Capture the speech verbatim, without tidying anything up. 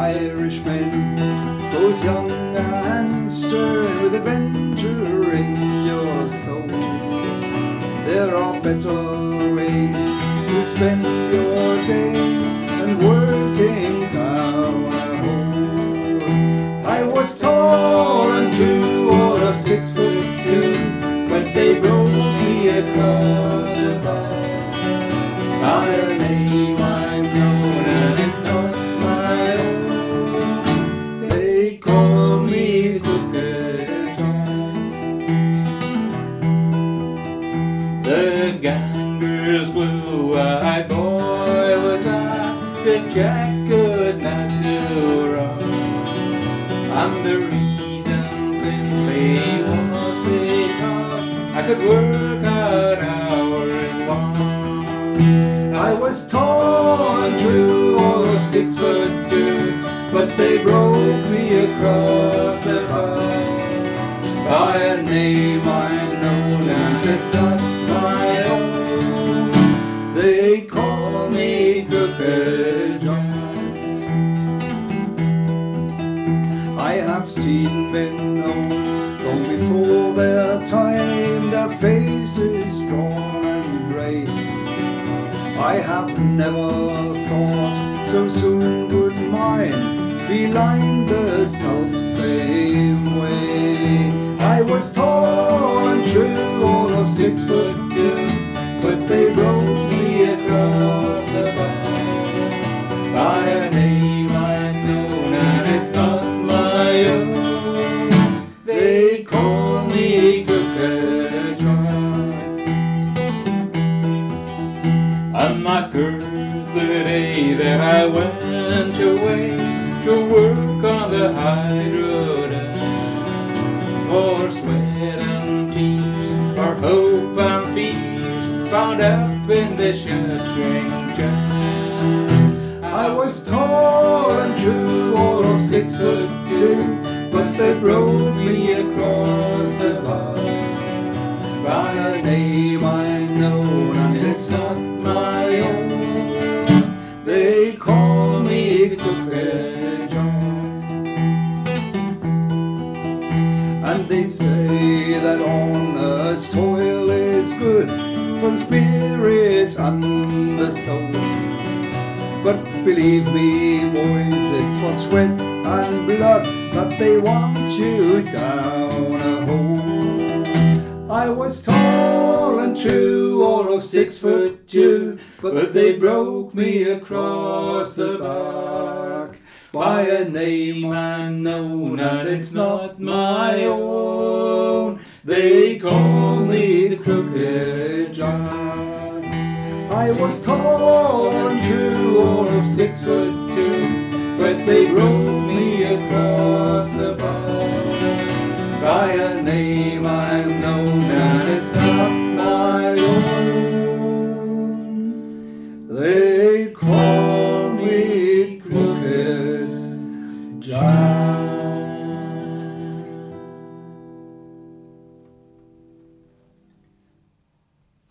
Irishmen, both young and stern, with adventure in your soul. There are better ways to spend your days than working down a hole. I was tall and true, all of six foot two, but they broke me across the back. By a name I'm known and it's not my own. They call me Crooked John. The ganger's blue-eyed boy was I, that Jack could not do wrong. And the reason simply was because I could work out hours long. I was tall and true, all of six foot two, but they broke me across the path. By a name I'm known and it's not my own. They call me Crooked John. I have seen men old long before their time, their faces drawn and grey. I have never thought so soon would mine be lined the self-same way. I was tall and true, all of six foot two, but they broke me across the bar. By a name I'm known and it's not my own. They call me Crooked John. And I've heard the day that I went away to work on the high road end, for sweat and tears, or hope and fears, bound up in the shuttering jam. I was tall and true, all of six foot two, but they broke me across the bar. By a name I'm known and it's not my own. They call me Crooked John. And they say that honest toil is good for the spirit and the soul. But believe me, boys, it's for sweat and blood that they want you down a hole. I was tall and true, all of six foot two, but they broke me across the back. By a name I'm known and it's not my own. They call me the Crooked John. I was tall and true, all of six foot two, but they broke me across the bar. By a name I'm known and it's not my own. They call